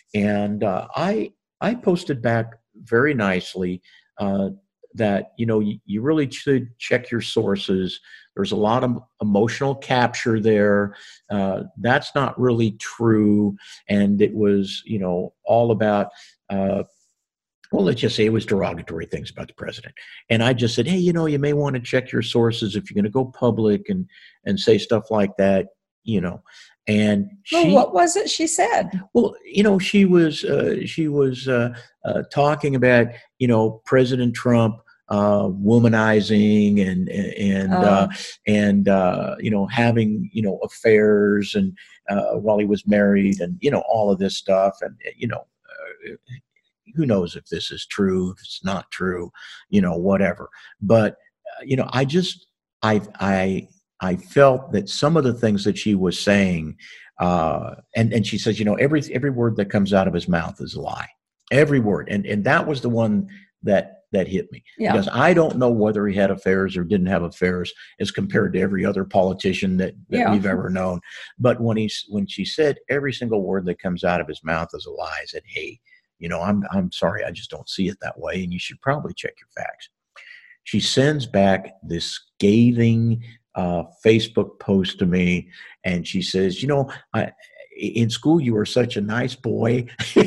And uh, I, I posted back very nicely uh, that, you know, you, you really should check your sources. There's a lot of emotional capture there. Uh, that's not really true. And it was, you know, all about, uh, well, let's just say it was derogatory things about the president. And I just said, hey, you know, you may want to check your sources if you're going to go public and, and say stuff like that, you know. And Well, she, what was it she said? well, you know, she was uh, she was uh, uh, talking about, you know, President Trump uh, womanizing and and Oh. uh, and uh, you know, having, you know, affairs and uh, while he was married, and, you know, all of this stuff. And, you know, uh, who knows if this is true, if it's not true, you know, whatever. But uh, you know, I just I I. I felt that some of the things that she was saying, uh, and, and she says, you know, every every word that comes out of his mouth is a lie. Every word. And and that was the one that that hit me. Yeah. Because I don't know whether he had affairs or didn't have affairs as compared to every other politician that, that Yeah. we've ever known. But when he's when she said every single word that comes out of his mouth is a lie, I said, hey, you know, I'm I'm sorry, I just don't see it that way, and you should probably check your facts. She sends back this scathing uh, Facebook post to me, and she says, you know, I, in school you were such a nice boy,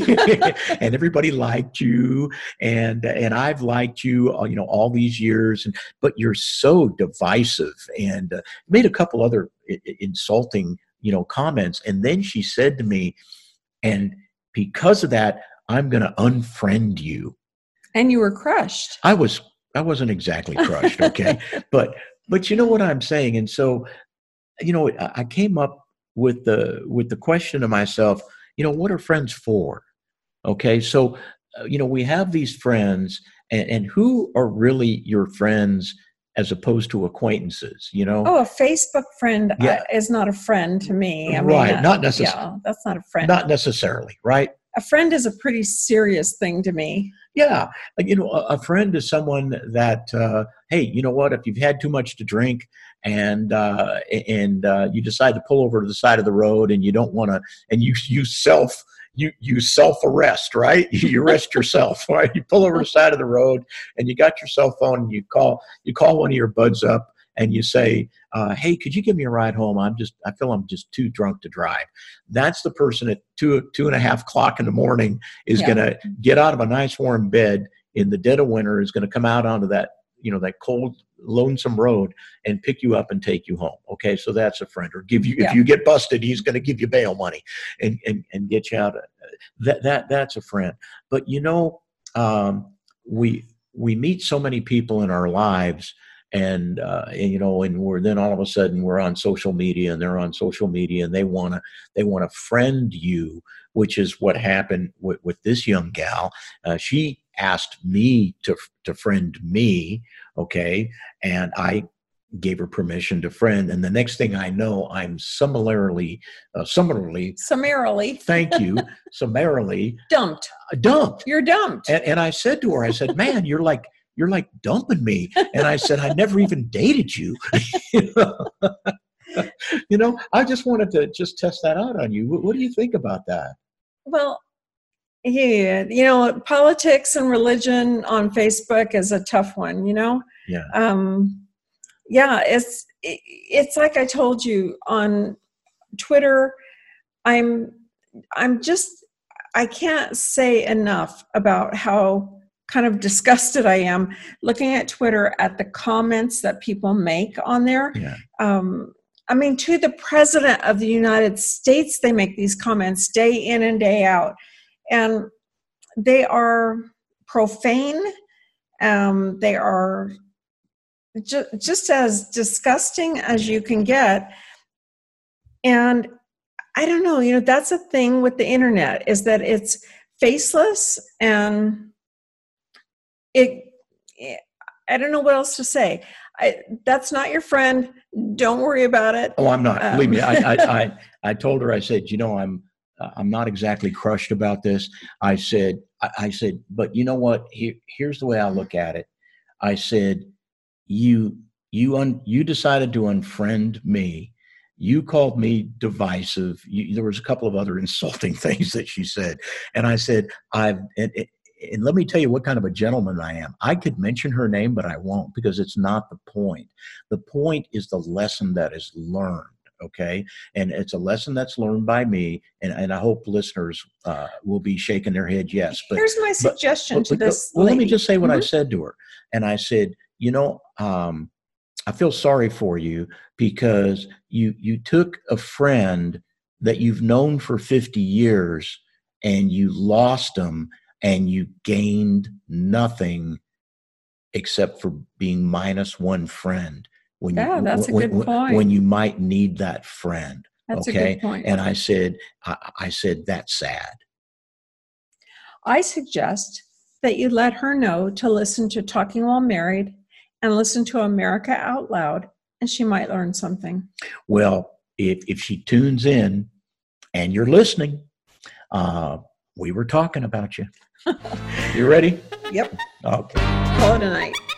and everybody liked you, and and I've liked you, uh, you know, all these years, and but you're so divisive, and uh, made a couple other I- I- insulting, you know, comments, and then she said to me, and because of that, I'm going to unfriend you. And you were crushed. I was, I wasn't exactly crushed, okay, but but you know what I'm saying, and so, you know, I, I came up with the with the question to myself, you know, what are friends for? Okay, so uh, you know, we have these friends, and, and who are really your friends as opposed to acquaintances? You know, Oh, a Facebook friend Yeah. uh, is not a friend to me. I Right, mean, uh, not necess- Yeah, that's not a friend. not necessarily, right? A friend is a pretty serious thing to me. Yeah, like, you know, a, a friend is someone that, uh, hey, you know what? If you've had too much to drink and uh, and uh, you decide to pull over to the side of the road, and you don't want to, and you you self you you self arrest, right? You arrest yourself, right? You pull over to the side of the road, and you got your cell phone, and you call you call one of your buds up, and you say, uh, hey, could you give me a ride home? I'm just, I feel I'm just too drunk to drive. That's the person at two, two and a half o'clock in the morning is Yeah. going to get out of a nice warm bed in the dead of winter, is going to come out onto that, you know, that cold, lonesome road and pick you up and take you home. Okay. So that's a friend. Or give you, Yeah. if you get busted, he's going to give you bail money and, and, and get you out. That, that, that's a friend. But, you know, um, we, we meet so many people in our lives, and, uh, and you know, and we're then all of a sudden we're on social media, and they're on social media, and they want to they want to friend you, which is what happened with, with this young gal. Uh, she asked me to to friend me, okay, and I gave her permission to friend, and the next thing I know, I'm summarily, uh, summarily, Summarily. thank you, summarily Dumped. dumped. You're dumped. And, and I said to her, I said, "Man, you're like you're like dumping me." And I said, "I never even dated you." you know? You know, I just wanted to just test that out on you. What, what do you think about that? Well, yeah, you know, politics and religion on Facebook is a tough one, you know? Yeah. Um, yeah, it's, it, it's like I told you on Twitter, I'm, I'm just, I can't say enough about how kind of disgusted I am looking at Twitter at the comments that people make on there. Yeah. Um, I mean, to the president of the United States, they make these comments day in and day out. And they are profane. Um, they are ju- just as disgusting as you can get. And I don't know, you know, that's a thing with the internet, is that it's faceless, and it, I don't know what else to say. I, that's not your friend. Don't worry about it. Oh, I'm not. Um, Believe me. I, I, I, I told her, I said, you know, I'm, I'm not exactly crushed about this. I said, I, I said, but you know what? Here, here's the way I look at it. I said, you, you, un, you decided to unfriend me. You called me divisive. You, there was a couple of other insulting things that she said. And I said, I've, and, and let me tell you what kind of a gentleman I am. I could mention her name, but I won't, because it's not the point. The point is the lesson that is learned. Okay. And it's a lesson that's learned by me. And, and I hope listeners uh, will be shaking their head. Yes. But here's my suggestion but, to but, this. Well, lady. let me just say what mm-hmm. I said to her. And I said, you know, um, I feel sorry for you, because you, you took a friend that you've known for fifty years, and you lost them, and you gained nothing except for being minus one friend. When yeah, you, that's when, a good when, point. When you might need that friend. That's okay? a good point. And I said, I, I said, that's sad. I suggest that you let her know to listen to Talking While Married and listen to America Out Loud, and she might learn something. Well, if, if she tunes in and you're listening, uh, we were talking about you. You ready? Yep. Okay. Call it a night.